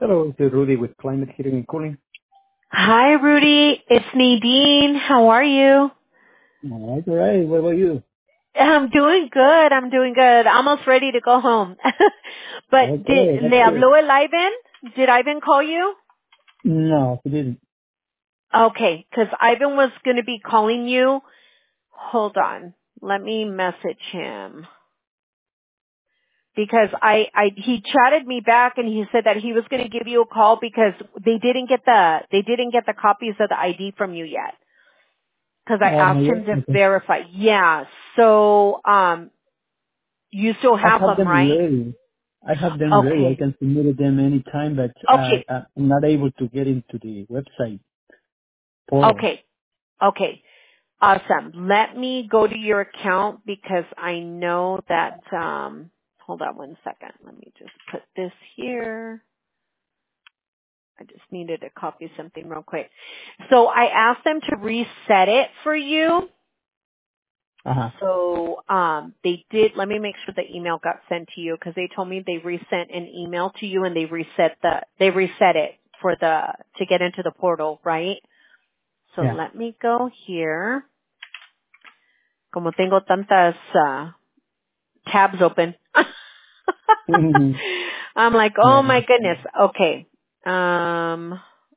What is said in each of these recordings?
Hello, this is Rudy with Climate Heating and Cooling. Hi, Rudy. It's Nadine. How are you? All right. What about you? I'm doing good. I'm doing good. Almost ready to go home. But Okay, that's le good. habló el Ivan? Did Ivan call you? No, he didn't. Okay, 'cause Ivan was going to be calling you. Hold on. Let me message him. Because he chatted me back and he said that he was going to give you a call because they didn't get the copies of the ID from you yet. Because I Oh, not asked yet? him to Okay. verify. Yeah. So, you still I have have them, them right? ready. I have them ready. I Okay. can submit them anytime, but Okay. I'm not able to get into the website portal. Okay. Okay. Awesome. Let me go to your account because I know that, hold on one second. Let me just put this here. I just needed to copy something real quick. So I asked them to reset it for you. Uh-huh. So, they did, let me make sure the email got sent to you because they told me they resent an email to you and they reset it for to get into the portal, right? So Yeah. let me go here. Como tengo tantas, tabs open. Mm-hmm. I'm like, Yeah. oh my goodness. Okay. Um,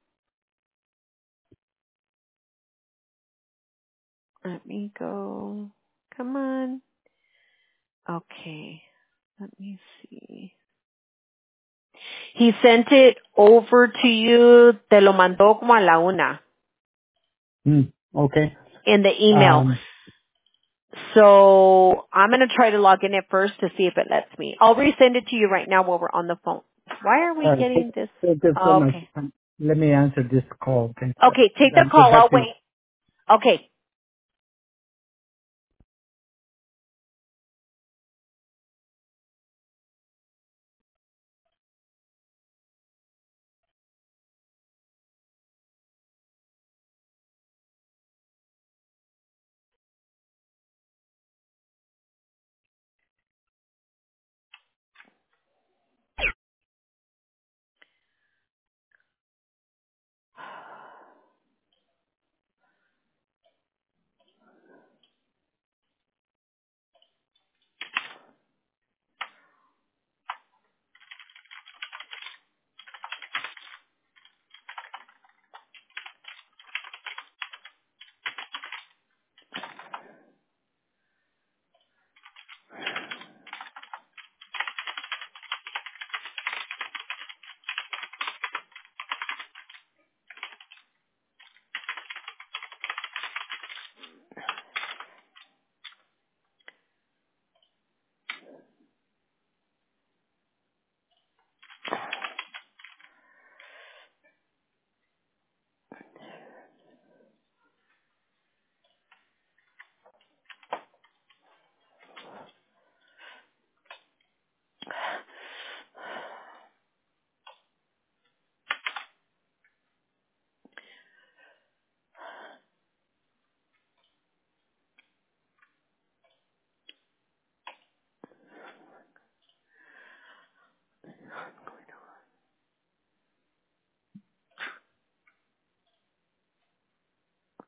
let me go. Come on. Okay. Let me see. He sent it over to you. Te lo mandó como a la una Okay. in the email. Um, So I'm going to try to log in it first to see if it lets me. I'll resend it to you right now while we're on the phone. Why are we all right. getting this? Thank you so much. Okay. Let me answer this call. Okay. Okay, take the I'm call. I'll happy. wait. Okay.